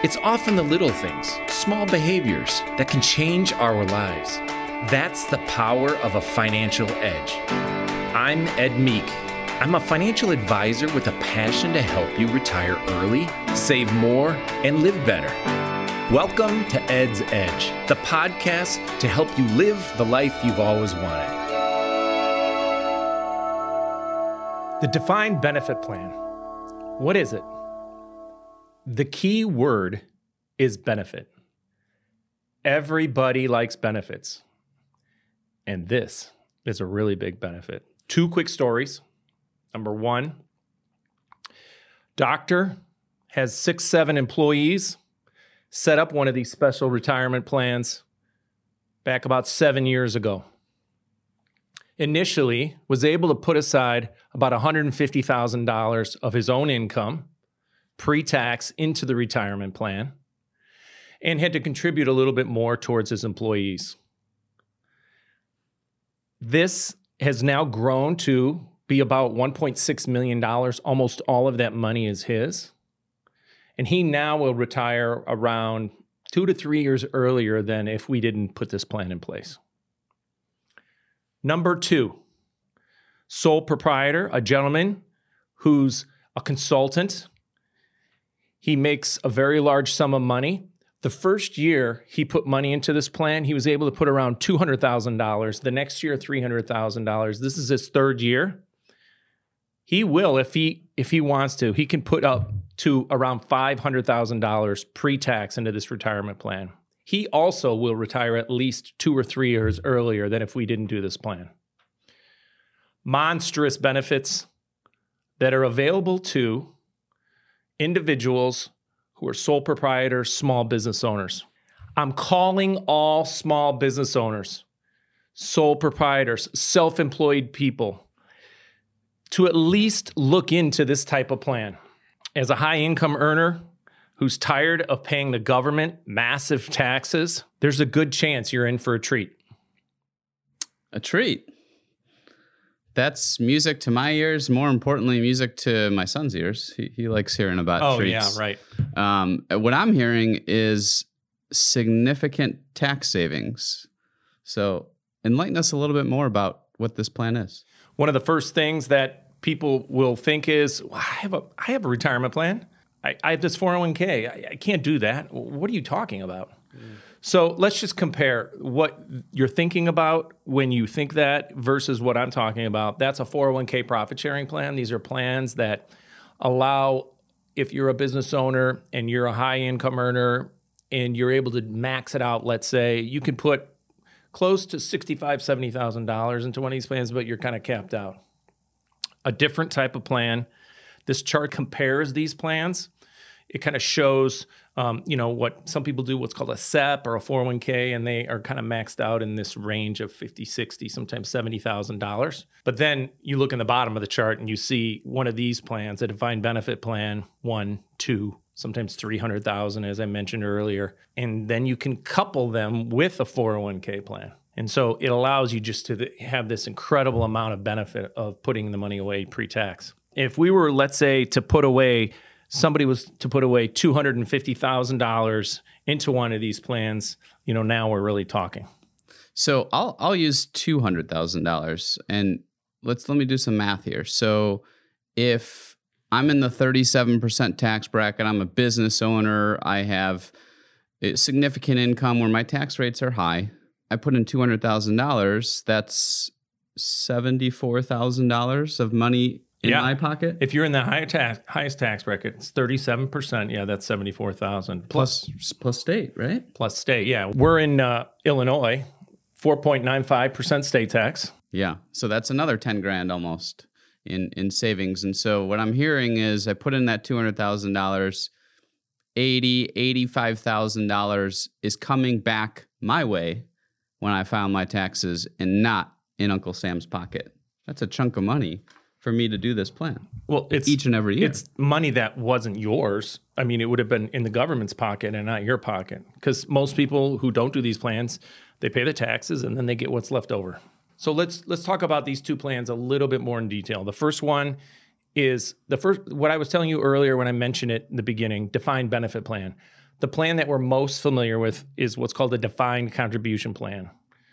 It's often the little things, small behaviors that can change our lives. That's the power of a financial edge. I'm Ed Meek. I'm a financial advisor with a passion to help you retire early, save more, and live better. Welcome to Ed's Edge, the podcast to help you live the life you've always wanted. The defined benefit plan. What is it? The key word is benefit. Everybody likes benefits. And this is a really big benefit. Two quick stories. Number one, doctor has 6-7 employees, set up one of these special retirement plans back about 7 years ago. Initially, was able to put aside about $150,000 of his own income, pre-tax, into the retirement plan, and had to contribute a little bit more towards his employees. This has now grown to be about $1.6 million. Almost all of that money is his. And he now will retire around 2 to 3 years earlier than if we didn't put this plan in place. Number two, sole proprietor, a gentleman who's a consultant. He makes a very large sum of money. The first year he put money into this plan, he was able to put around $200,000. The next year, $300,000. This is his third year. He will, if he wants to, he can put up to around $500,000 pre-tax into this retirement plan. He also will retire at least 2 or 3 years earlier than if we didn't do this plan. Monstrous benefits that are available to individuals who are sole proprietors, small business owners. I'm calling all small business owners, sole proprietors, self-employed people to at least look into this type of plan. As a high income earner who's tired of paying the government massive taxes, there's a good chance you're in for a treat. A treat? That's music to my ears. More importantly, music to my son's ears. He likes hearing about treats. Oh, yeah, right. What I'm hearing is significant tax savings. So enlighten us a little bit more about what this plan is. One of the first things that people will think is, well, I have a retirement plan. I have this 401k. I can't do that. What are you talking about? So let's just compare what you're thinking about when you think that versus what I'm talking about. That's a 401k profit sharing plan. These are plans that allow, if you're a business owner and you're a high income earner and you're able to max it out, let's say, you can put close to $65,000, $70,000 into one of these plans, but you're kind of capped out. A different type of plan. This chart compares these plans. It kind of shows, what some people do, what's called a SEP or a 401k, and they are kind of maxed out in this range of $50,000, $60,000, sometimes $70,000. But then you look in the bottom of the chart and you see one of these plans, a defined benefit plan, 1, 2, sometimes $300,000, as I mentioned earlier. And then you can couple them with a 401k plan. And so it allows you just to have this incredible amount of benefit of putting the money away pre-tax. If we were, let's say, somebody was to put away $250,000 into one of these plans, now we're really talking. So I'll use $200,000, and let me do some math here. So if I'm in the 37% tax bracket, I'm a business owner, I have a significant income where my tax rates are high, I put in $200,000, that's $74,000 of money in my pocket? If you're in the highest tax bracket, it's 37%. Yeah, that's $74,000. Plus state, right? Plus state, yeah. We're in Illinois, 4.95% state tax. Yeah, so that's another 10 grand almost in savings. And so what I'm hearing is I put in that $200,000, $85,000 is coming back my way when I file my taxes and not in Uncle Sam's pocket. That's a chunk of money for me to do this plan. Well, it's each and every year. It's money that wasn't yours. I mean, it would have been in the government's pocket and not your pocket. Because most people who don't do these plans, they pay the taxes and then they get what's left over. So let's talk about these two plans a little bit more in detail. The first one is what I was telling you earlier when I mentioned it in the beginning, defined benefit plan. The plan that we're most familiar with is what's called a defined contribution plan.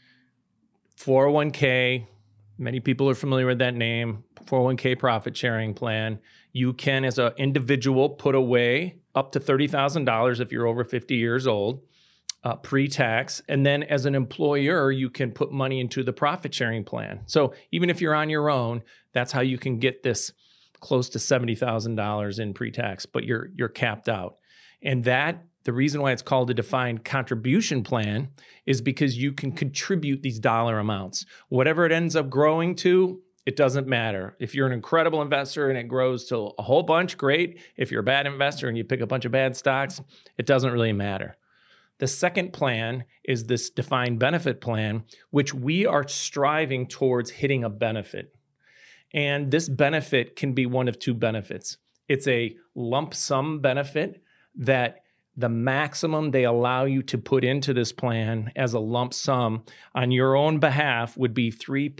401k, many people are familiar with that name, 401k profit sharing plan. You can, as an individual, put away up to $30,000 if you're over 50 years old, pre-tax. And then as an employer, you can put money into the profit sharing plan. So even if you're on your own, that's how you can get this close to $70,000 in pre-tax, but you're capped out. And that, the reason why it's called a defined contribution plan is because you can contribute these dollar amounts. Whatever it ends up growing to, it doesn't matter. If you're an incredible investor and it grows to a whole bunch, great. If you're a bad investor and you pick a bunch of bad stocks, it doesn't really matter. The second plan is this defined benefit plan, which we are striving towards hitting a benefit. And this benefit can be one of two benefits. It's a lump sum benefit that the maximum they allow you to put into this plan as a lump sum on your own behalf would be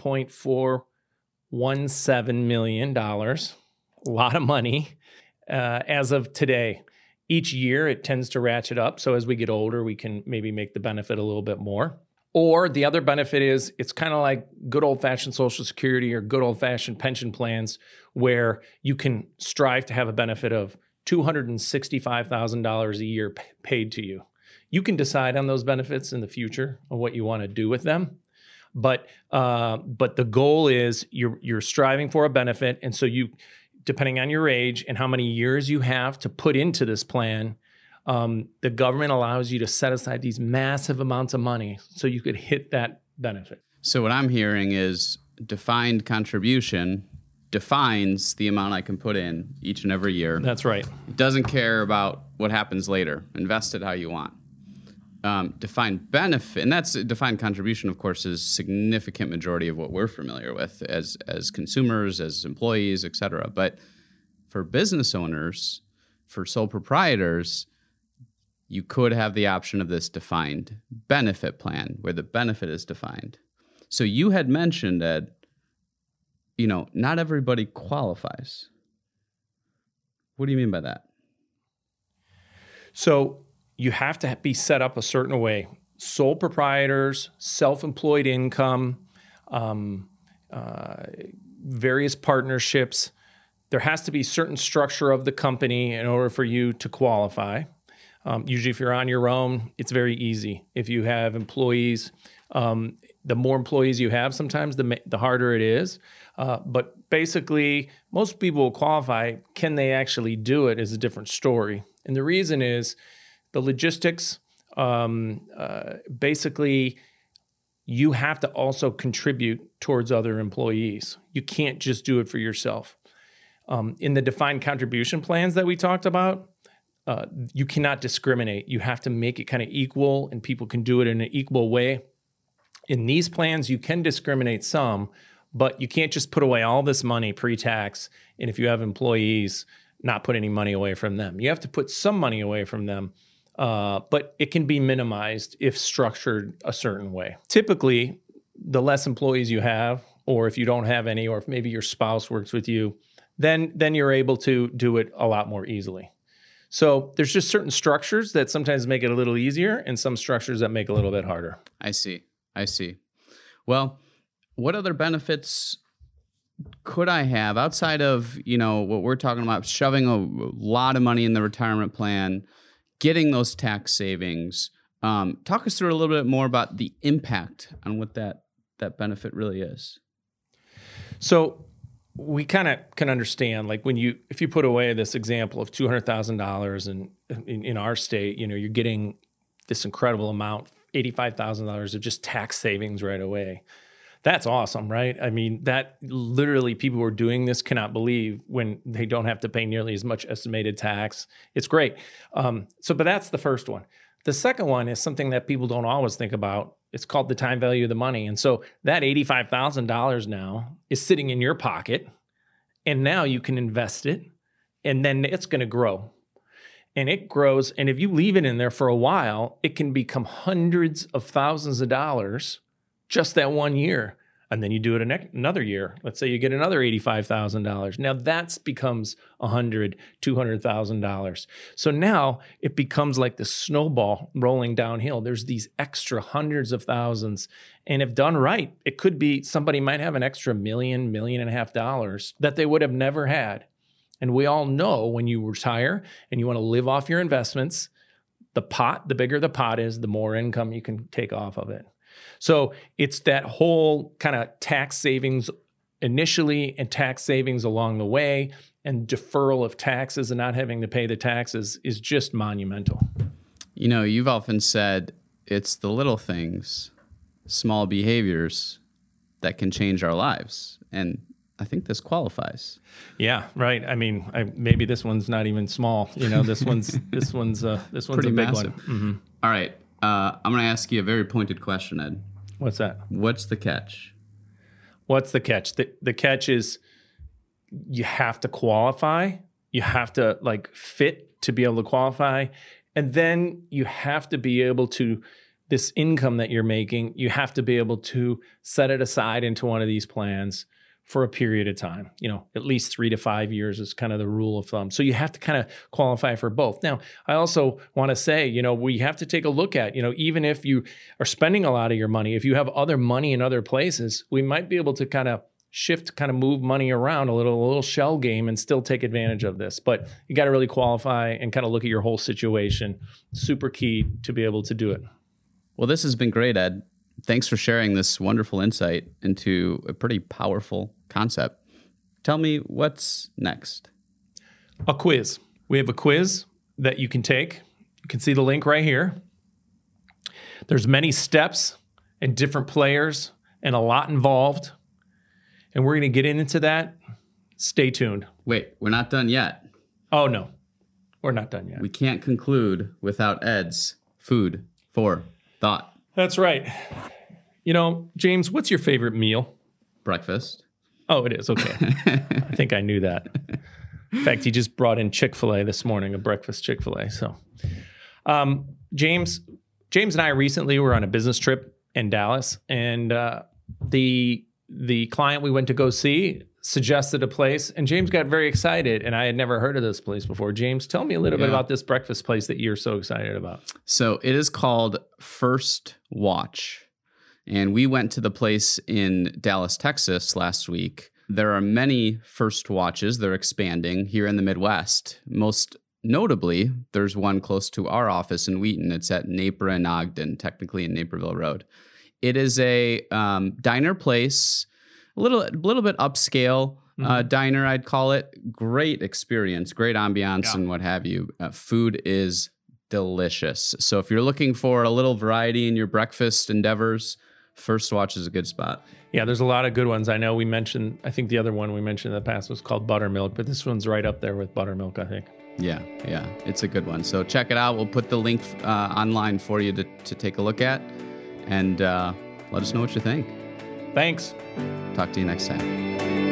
$3.417 million. A lot of money as of today. Each year, it tends to ratchet up. So as we get older, we can maybe make the benefit a little bit more. Or the other benefit is it's kind of like good old-fashioned Social Security or good old-fashioned pension plans where you can strive to have a benefit of $265,000 a year paid to you. You can decide on those benefits in the future of what you want to do with them. But the goal is you're striving for a benefit. And so you, depending on your age and how many years you have to put into this plan, the government allows you to set aside these massive amounts of money so you could hit that benefit. So what I'm hearing is defined contribution defines the amount I can put in each and every year. That's right. It doesn't care about what happens later. Invest it how you want. Defined benefit, and that's defined contribution, of course, is a significant majority of what we're familiar with as consumers, as employees, et cetera. But for business owners, for sole proprietors, you could have the option of this defined benefit plan where the benefit is defined. So you had mentioned, Ed, not everybody qualifies. What do you mean by that? So you have to be set up a certain way. Sole proprietors, self-employed income, various partnerships. There has to be certain structure of the company in order for you to qualify. Usually if you're on your own, it's very easy. If you have employees, the more employees you have, sometimes the harder it is. But basically, most people will qualify. Can they actually do it is a different story. And the reason is the logistics. Basically, you have to also contribute towards other employees. You can't just do it for yourself. In the defined contribution plans that we talked about, you cannot discriminate. You have to make it kind of equal, and people can do it in an equal way. In these plans, you can discriminate some, but you can't just put away all this money pre-tax, and if you have employees, not put any money away from them. You have to put some money away from them, but it can be minimized if structured a certain way. Typically, the less employees you have, or if you don't have any, or if maybe your spouse works with you, then you're able to do it a lot more easily. So there's just certain structures that sometimes make it a little easier and some structures that make it a little bit harder. I see. Well, what other benefits could I have outside of, what we're talking about, shoving a lot of money in the retirement plan, getting those tax savings? Talk us through a little bit more about the impact on what that benefit really is. So we kind of can understand, like if you put away this example of $200,000 and in our state, you're getting this incredible amount, $85,000 of just tax savings right away. That's awesome, right? I mean, that literally people who are doing this cannot believe when they don't have to pay nearly as much estimated tax. It's great. But that's the first one. The second one is something that people don't always think about. It's called the time value of the money. And so that $85,000 now is sitting in your pocket, and now you can invest it, and then it's going to grow. And it grows, and if you leave it in there for a while, it can become hundreds of thousands of dollars just that 1 year. And then you do it another year. Let's say you get another $85,000. Now that becomes $100,000, $200,000. So now it becomes like the snowball rolling downhill. There's these extra hundreds of thousands. And if done right, it could be somebody might have an extra $1.5 million that they would have never had. And we all know when you retire and you want to live off your investments, the bigger the pot is, the more income you can take off of it. So it's that whole kind of tax savings initially and tax savings along the way, and deferral of taxes and not having to pay the taxes is just monumental. You know, you've often said it's the little things, small behaviors that can change our lives. And I think this qualifies. Yeah, right. I mean, maybe this one's not even small. You know, this one's a big massive one. Mm-hmm. All right. I'm going to ask you a very pointed question, Ed. What's that? What's the catch? What's the catch? The catch is you have to qualify. You have to fit to be able to qualify. And then you have to be able to, this income that you're making, you have to be able to set it aside into one of these plans for a period of time. You know, at least 3 to 5 years is kind of the rule of thumb. So you have to kind of qualify for both. Now, I also want to say, you know, we have to take a look at, you know, even if you are spending a lot of your money, if you have other money in other places, we might be able to kind of move money around a little shell game and still take advantage of this. But you got to really qualify and kind of look at your whole situation. Super key to be able to do it. Well, this has been great, Ed. Thanks for sharing this wonderful insight into a pretty powerful concept. Tell me what's next. A quiz. We have a quiz that you can take. You can see the link right here. There's many steps and different players and a lot involved. And we're going to get into that. Stay tuned. Wait, we're not done yet. Oh, no. We're not done yet. We can't conclude without Ed's food for thought. That's right. You know, James, what's your favorite meal? Breakfast. Oh, it is. Okay. I think I knew that. In fact, he just brought in Chick-fil-A this morning, a breakfast Chick-fil-A. So, James and I recently were on a business trip in Dallas, and the client we went to go see suggested a place, and James got very excited, and I had never heard of this place before. James, tell me a little bit about this breakfast place that you're so excited about. So it is called First Watch, and we went to the place in Dallas, Texas last week. There are many First Watches. They're expanding here in the Midwest. Most notably, there's one close to our office in Wheaton. It's at Naper and Ogden, technically in Naperville Road. It is a diner place, a little bit upscale diner, I'd call it. Great experience, great ambiance, and what have you. Food is delicious. So if you're looking for a little variety in your breakfast endeavors, First Watch is a good spot. Yeah, there's a lot of good ones. I know I think the other one we mentioned in the past was called Buttermilk, but this one's right up there with Buttermilk, I think. Yeah, it's a good one. So check it out. We'll put the link online for you to take a look at, and let us know what you think. Thanks. Talk to you next time.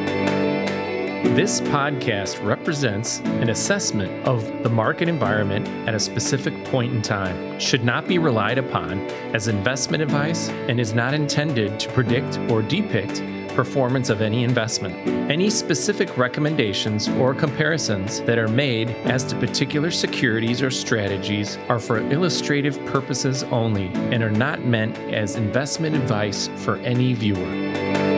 This podcast represents an assessment of the market environment at a specific point in time, should not be relied upon as investment advice, and is not intended to predict or depict performance of any investment. Any specific recommendations or comparisons that are made as to particular securities or strategies are for illustrative purposes only and are not meant as investment advice for any viewer.